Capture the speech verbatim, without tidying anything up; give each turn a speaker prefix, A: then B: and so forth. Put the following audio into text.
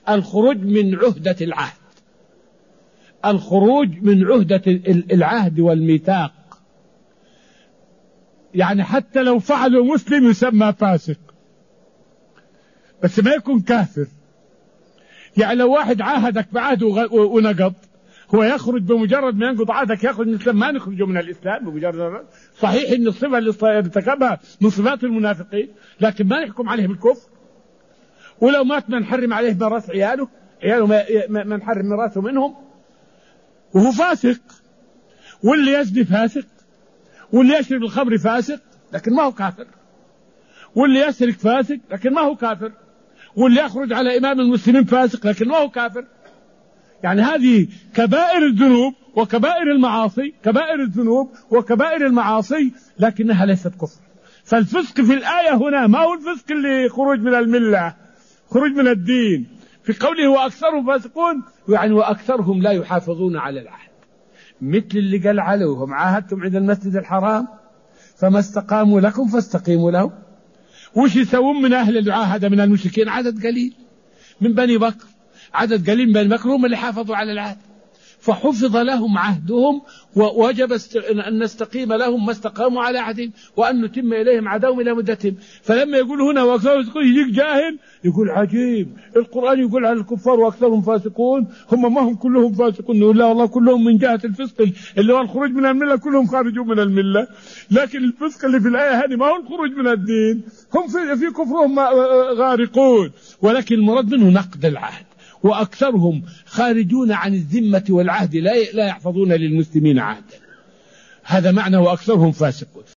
A: الخروج من عهدة العهد، الخروج من عهدة العهد والميثاق. يعني حتى لو فعله مسلم يسمى فاسق، بس ما يكون كافر. يعني لو واحد عاهدك بعهد ونقض، هو يخرج بمجرد ما ينقض عهدك يخرج من الإسلام؟ ما نخرجه من الإسلام بمجرد. صحيح إن الصفة اللي ارتكبها من صفات المنافقين، لكن ما نحكم عليه بالكفر. ولو مات ما نحرم عليه ميراث عياله، عياله ما, ما نحرم ميراثه منهم، وهو فاسق. واللي يزني فاسق، واللي يشرب الخمر فاسق لكن ما هو كافر، واللي يسرق فاسق لكن ما هو كافر، واللي يخرج على إمام المسلمين فاسق لكن ما هو كافر. يعني هذه كبائر الذنوب وكبائر المعاصي، كبائر الذنوب وكبائر المعاصي، لكنها ليست كفر. فالفسق في الآية هنا ما هو الفسق اللي خروج من الملة، خروج من الدين. في قوله وأكثرهم فاسقون، يعني وأكثرهم لا يحافظون على العهد، مثل اللي قال عليهم عاهدتم عند المسجد الحرام فما استقاموا لكم فاستقيموا لهم. وش يسوون من أهل المعاهدة من المشركين؟ عدد قليل من بني بكر، عدد قليل من بني بكر هم اللي حافظوا على العهد، فحفظ لهم عهدهم، ووجب أن نستقيم لهم ما استقاموا على عهدهم، وأن نتم إليهم عهدهم إلى مدتهم. فلما يقول هنا وأكثرهم فاسقون يجيك جاهل يقول عجيب، القرآن يقول على الكفار وأكثرهم فاسقون، هم ما هم كلهم فاسقون؟ نقول لا والله كلهم من جهة الفسق اللي هو الخروج من الملة كلهم خارجون من الملة، لكن الفسق اللي في الآية هذه ما هو الخروج من الدين، هم في, في كفرهم غارقون، ولكن المراد منه نقد العهد. وأكثرهم خارجون عن الذمة والعهد، لا لا يحفظون للمسلمين عهدا، هذا معنى وأكثرهم فاسقون.